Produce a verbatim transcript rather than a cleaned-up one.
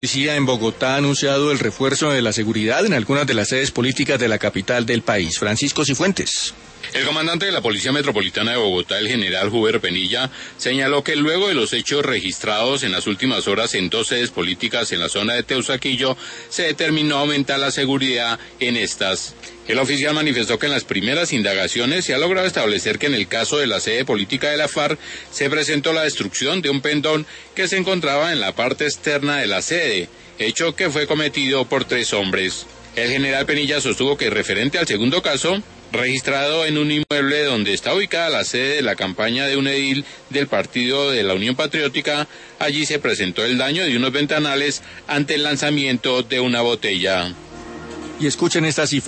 La policía en Bogotá ha anunciado el refuerzo de la seguridad en algunas de las sedes políticas de la capital del país. Francisco Cifuentes. El comandante de la Policía Metropolitana de Bogotá, el general Huber Penilla, señaló que luego de los hechos registrados en las últimas horas en dos sedes políticas en la zona de Teusaquillo, se determinó aumentar la seguridad en estas. El oficial manifestó que en las primeras indagaciones se ha logrado establecer que en el caso de la sede política de la FARC se presentó la destrucción de un pendón que se encontraba en la parte externa de la sede, hecho que fue cometido por tres hombres. El general Penilla sostuvo que referente al segundo caso, registrado en un inmueble donde está ubicada la sede de la campaña de un edil del partido de la Unión Patriótica, allí se presentó el daño de unos ventanales ante el lanzamiento de una botella. Y escuchen esta cifra.